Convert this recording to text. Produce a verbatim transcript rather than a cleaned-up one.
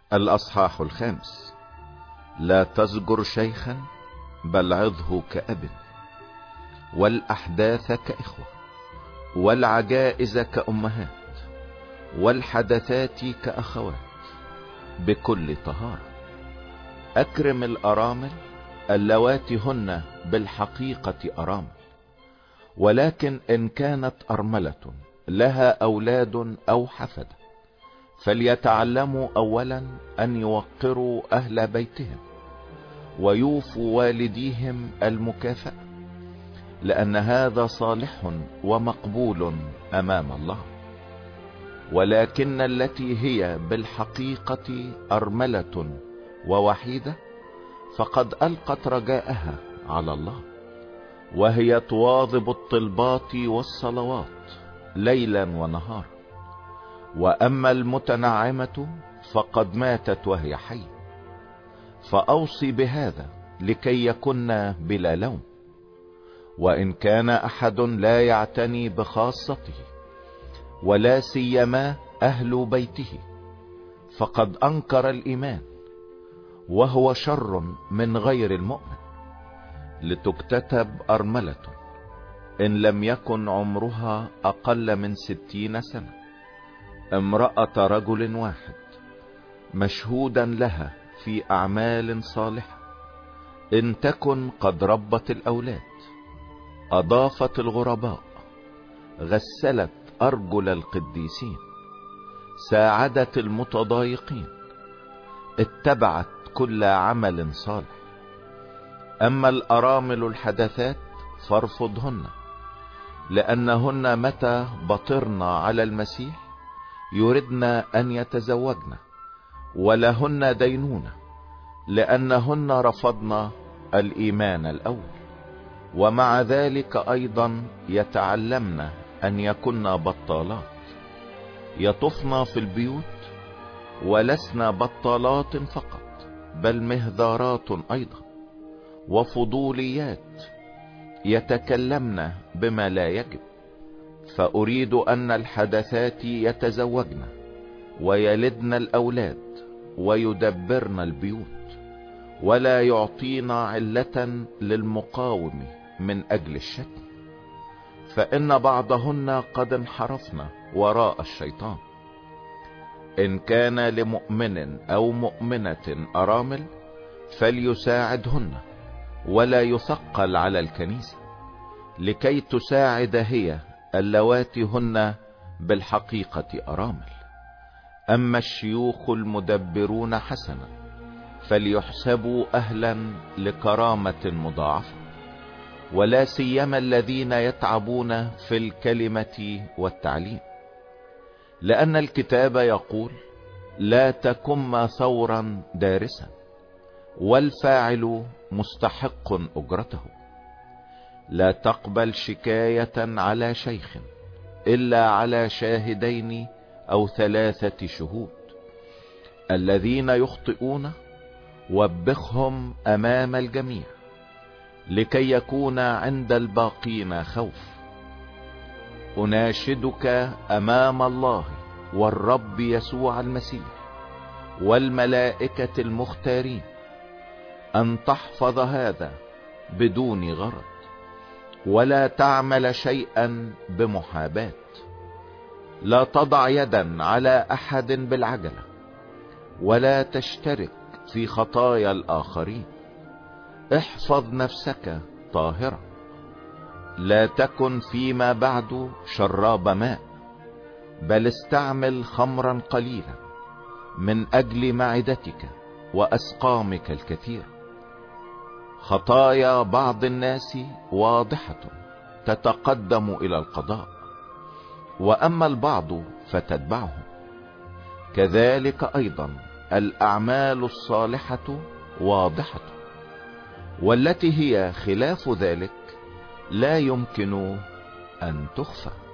الأصحاح الخامس. لا تزجر شيخا بل عظه كأب، والأحداث كإخوة، والعجائز كأمهات، والحدثات كأخوات بكل طهارة. أكرم الأرامل اللواتي هن بالحقيقة أرامل، ولكن إن كانت أرملة لها أولاد أو حفدة فليتعلموا أولا أن يوقروا أهل بيتهم ويوفوا والديهم المكافأة، لأن هذا صالح ومقبول أمام الله. ولكن التي هي بالحقيقة أرملة ووحيدة فقد ألقت رجاءها على الله، وهي تواظب الطلبات والصلوات ليلا ونهارا. وأما المتنعمة فقد ماتت وهي حية، فأوصي بهذا لكي يكن بلا لوم. وإن كان أحد لا يعتني بخاصته ولا سيما أهل بيته فقد أنكر الإيمان، وهو شر من غير المؤمن. لتكتتب أرملة إن لم يكن عمرها أقل من ستين سنة، امرأة رجل واحد، مشهودا لها في أعمال صالحة، إن تكن قد ربت الأولاد، أضافت الغرباء، غسلت أرجل القديسين، ساعدت المتضايقين، اتبعت كل عمل صالح. أما الأرامل الحدثات فارفضهن، لأنهن متى بطرن على المسيح يردن أن يتزوجن، ولهن دينونة، لأنهن رفضن الإيمان الأول، ومع ذلك أيضا يتعلمن أن يكن بطالات، يطفن في البيوت، ولسن بطالات فقط بل مهذارات أيضا، وفضوليات، يتكلمن بما لا يجب. فأريد أن الحدثات يتزوجن ويلدن الأولاد ويدبرن البيوت، ولا يعطين علة للمقاوم من أجل الشتم، فإن بعضهن قد انحرفن وراء الشيطان. إن كان لمؤمن أو مؤمنة أرامل فليساعدهن، ولا يثقل على الكنيسة، لكي تساعد هي اللواتي هن بالحقيقة أرامل. أما الشيوخ المدبرون حسنا فليحسبوا أهلا لكرامة مضاعفة، ولا سيما الذين يتعبون في الكلمة والتعليم، لأن الكتاب يقول: لا تكن ثورا دارسا، والفاعل مستحق أجرته. لا تقبل شكاية على شيخ إلا على شاهدين أو ثلاثة شهود. الذين يخطئون وبخهم أمام الجميع، لكي يكون عند الباقين خوف. أناشدك أمام الله والرب يسوع المسيح والملائكة المختارين أن تحفظ هذا بدون غرض، ولا تعمل شيئا بمحاباة. لا تضع يدا على أحد بالعجلة، ولا تشترك في خطايا الآخرين. احفظ نفسك طاهرة. لا تكن فيما بعد شراب ماء، بل استعمل خمرا قليلا من أجل معدتك وأسقامك الكثير. خطايا بعض الناس واضحة تتقدم إلى القضاء، وأما البعض فتتبعهم. كذلك أيضا الأعمال الصالحة واضحة، والتي هي خلاف ذلك لا يمكن أن تخفى.